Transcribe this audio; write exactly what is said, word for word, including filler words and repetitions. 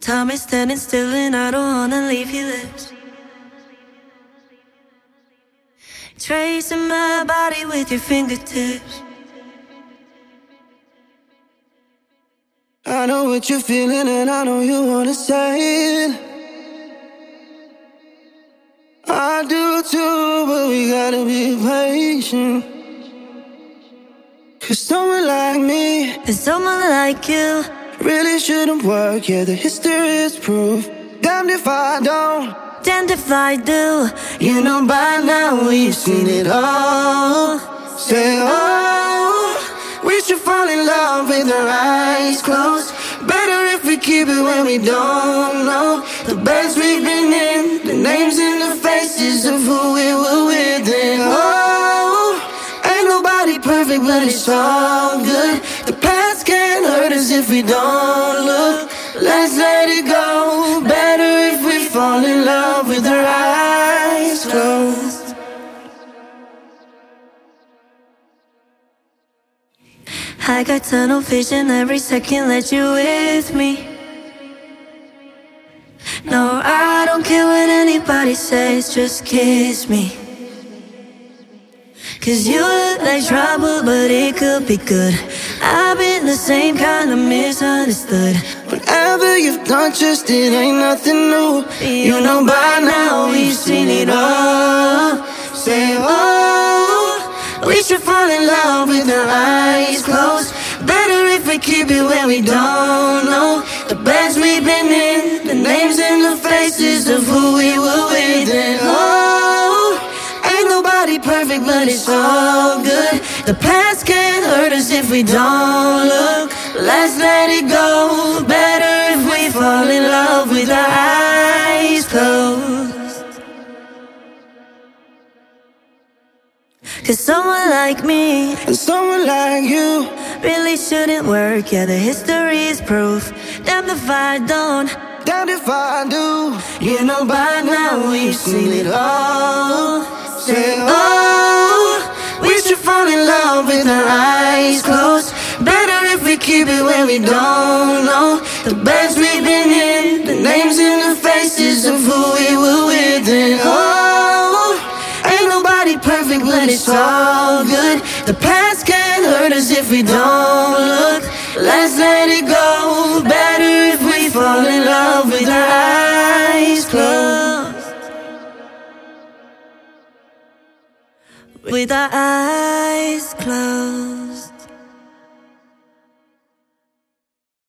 Time is standing still and I don't wanna leave your lips. Tracing my body with your fingertips. I know what you're feeling and I know you wanna say it. I do too, but we gotta be patient. Cause someone like me and someone like you really shouldn't work, yeah, the history is proof. Damned if I don't, damned if I do. You know by now we've seen it all. Say, oh, we should fall in love with our eyes closed. Better if we keep it when we don't know the beds we've been in, the names and the faces of who we were with. And oh, ain't nobody perfect, but it's all good. The past can't hurt us if we don't look. Let's let it go. Better if we fall in love with our eyes closed. I got tunnel vision every second, let you with me. No, I don't care what anybody says, just kiss me. Cause you look like trouble, but it could be good. I've been the same kind of misunderstood. Whatever you've done, just it ain't nothing new. You know by now we've seen it all. Say, oh, we should fall in love with our eyes closed. Better if we keep it when we don't know the beds we've been in, the names and the faces of who we were with. And oh, ain't nobody perfect, but it's all good. The past can't hurt us if we don't look. Let's let it go. Better if we fall in love with our eyes closed. Cause someone like me and someone like you really shouldn't work, yeah, the history is proof. Damned if I don't, damned if I do. You know by now we've seen it all. Say, oh, we should fall in love with our eyes closed. Better if we keep it when we don't know the beds we've been in, the names and the faces of who we were with. And oh, ain't nobody perfect, but it's all good. The past can't hurt us if we don't look. Let's let it go. Better if we fall in love with our eyes closed. With our eyes closed.